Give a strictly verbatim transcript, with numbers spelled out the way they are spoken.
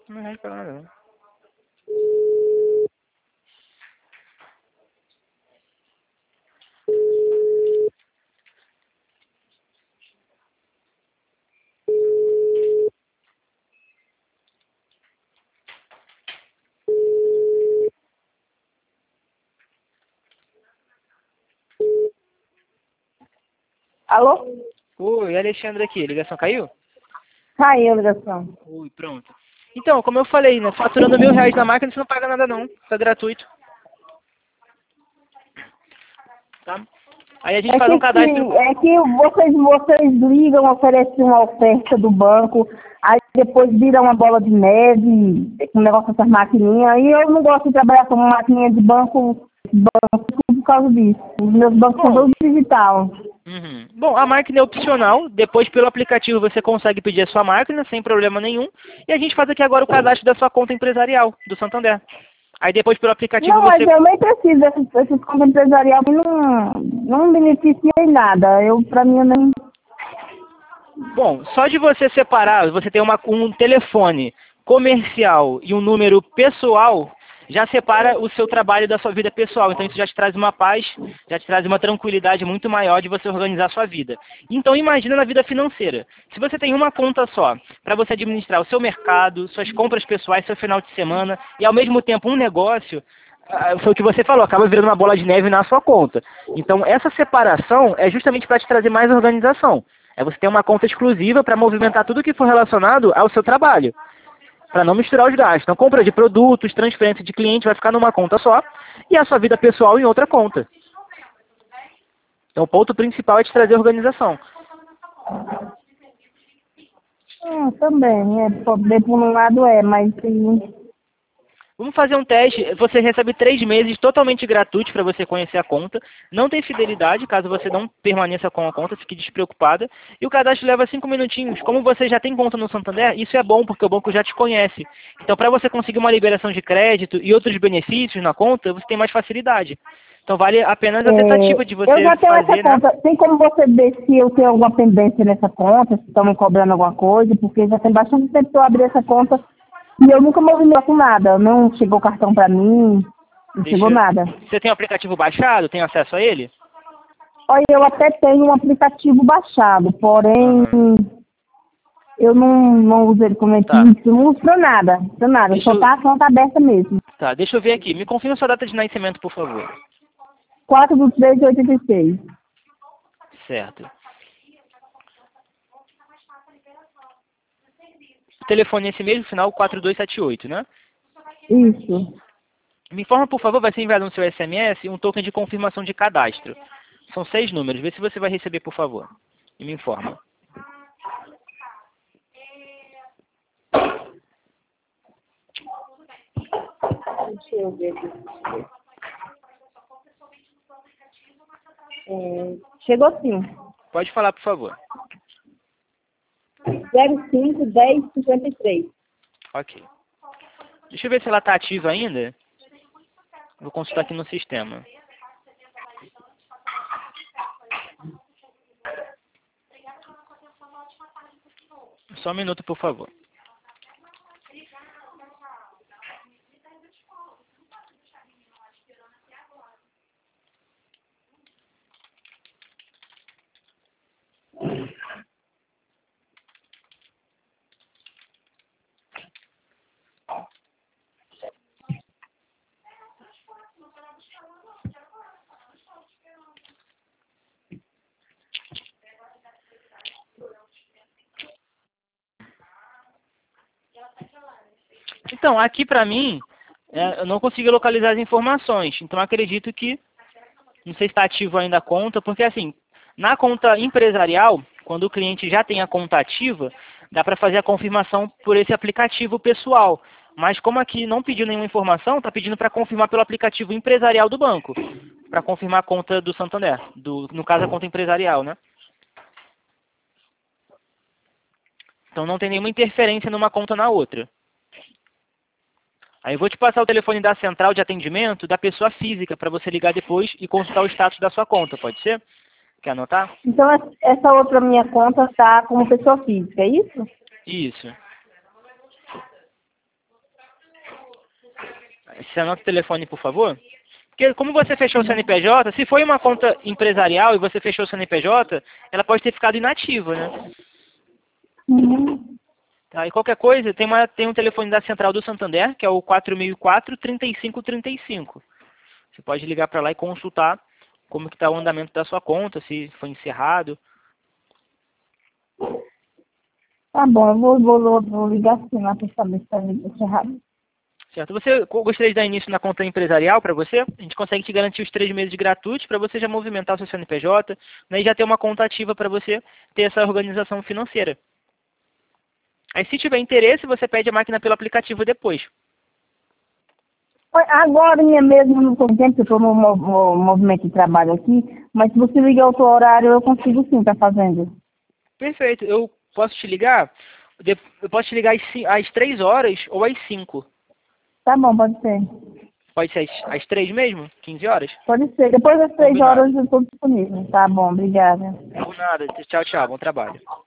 Não vai pagar nada, não. Alô? Oi, Alexandre aqui, a ligação caiu? Caiu a ligação. Oi, pronto. Então, como eu falei, né, faturando mil reais na máquina, você não paga nada não, tá gratuito. Tá? Aí a gente É faz um que, que- cadastro. é que vocês, vocês ligam, oferecem uma oferta do banco, aí depois vira uma bola de neve, com um negócio dessas maquininhas, e eu não gosto de trabalhar com maquininha de banco, banco por causa disso. Os meus bancos são Bom, todos digital. uhum. Bom, a máquina é opcional, depois pelo aplicativo você consegue pedir a sua máquina sem problema nenhum, e a gente faz aqui agora o cadastro da sua conta empresarial, do Santander. Aí depois pelo aplicativo Não, mas você... eu nem preciso desses, desses contas empresariais, não, não me beneficia em nada. Eu, pra mim, eu nem... Bom, só de você separar, você ter uma, um telefone comercial e um número pessoal, já separa o seu trabalho da sua vida pessoal. Então isso já te traz uma paz, já te traz uma tranquilidade muito maior de você organizar a sua vida. Então imagina na vida financeira. Se você tem uma conta só, para você administrar o seu mercado, suas compras pessoais, seu final de semana, e ao mesmo tempo um negócio, ah, foi o que você falou, acaba virando uma bola de neve na sua conta. Então essa separação é justamente para te trazer mais organização. É você ter uma conta exclusiva para movimentar tudo que for relacionado ao seu trabalho, para não misturar os gastos. Então, compra de produtos, transferência de cliente vai ficar numa conta só e a sua vida pessoal em outra conta. Então, o ponto principal é te trazer organização. Hum, também, é, poder por um lado é, mas sim, Vamos fazer um teste. Você recebe três meses totalmente gratuitos para você conhecer a conta. Não tem fidelidade, caso você não permaneça com a conta, fique despreocupada. E o cadastro leva cinco minutinhos. Como você já tem conta no Santander, isso é bom, porque o banco já te conhece. Então, para você conseguir uma liberação de crédito e outros benefícios na conta, você tem mais facilidade. Então, vale apenas a é, tentativa de eu você já tenho essa fazer, né? conta. Tem como você ver se eu tenho alguma pendência nessa conta, se estão me cobrando alguma coisa, porque já tem bastante tempo que eu abri essa conta e eu nunca movimentei com nada. Não chegou cartão pra mim, não chegou Deixa... nada. Você tem o aplicativo baixado? Tem acesso a ele? Olha, eu até tenho um aplicativo baixado, porém Aham. eu não, não uso ele como Tá. equipe, não uso pra nada, pra nada, Deixa só eu... tá a conta aberta mesmo. Tá, deixa eu ver aqui. Me confirma sua data de nascimento, por favor. quatro de três de oitenta e seis. Certo. O telefone é esse mesmo, final quatro dois sete oito, né? Isso. Me informa, por favor, vai ser enviado no seu S M S um token de confirmação de cadastro. São seis números. Vê se você vai receber, por favor. E me informa. Deixa eu ver aqui. É, chegou sim. Pode falar, por favor. zero cinco dez cinquenta e três. Ok. Deixa eu ver se ela está ativa ainda. Vou consultar aqui no sistema. Só um minuto, por favor. Então, aqui para mim, é, eu não consigo localizar as informações. Então, acredito que, não sei se está ativo ainda a conta, porque assim, na conta empresarial, quando o cliente já tem a conta ativa, dá para fazer a confirmação por esse aplicativo pessoal. Mas como aqui não pediu nenhuma informação, está pedindo para confirmar pelo aplicativo empresarial do banco, para confirmar a conta do Santander, do, no caso a conta empresarial, né? Então não tem nenhuma interferência numa conta na outra. Aí eu vou te passar o telefone da central de atendimento da pessoa física para você ligar depois e consultar o status da sua conta, pode ser? Quer anotar? Então, es- essa outra minha conta está como pessoa física, é isso? Isso. Você anota o telefone, por favor? Porque como você fechou o C N P J, se foi uma conta empresarial e você fechou o C N P J, ela pode ter ficado inativa, né? Uhum. Tá, e qualquer coisa, tem, uma, tem um telefone da Central do Santander, que é o quatro mil e quatro, trinta e cinco trinta e cinco. Você pode ligar para lá e consultar como que está o andamento da sua conta, se foi encerrado. Tá bom, eu vou, vou, vou, vou ligar assim lá para saber se está encerrado. Certo. Você gostaria de dar início na conta empresarial para você? A gente consegue te garantir os três meses de gratuitos para você já movimentar o seu C N P J, né, e já ter uma conta ativa para você ter essa organização financeira. Aí se tiver interesse, você pede a máquina pelo aplicativo depois. Agora mesmo não estou tempo, eu estou no mo- mo- movimento de trabalho aqui, mas se você ligar outro horário, eu consigo sim estar fazendo. Perfeito. Eu posso te ligar? De- Eu posso te ligar às, ci- às três horas ou às cinco. Tá bom, pode ser. Pode ser às, às três mesmo? quinze horas? Pode ser. Depois das três Combinado. horas eu estou disponível. Tá bom, obrigada. Por nada. Tchau, tchau. Bom trabalho.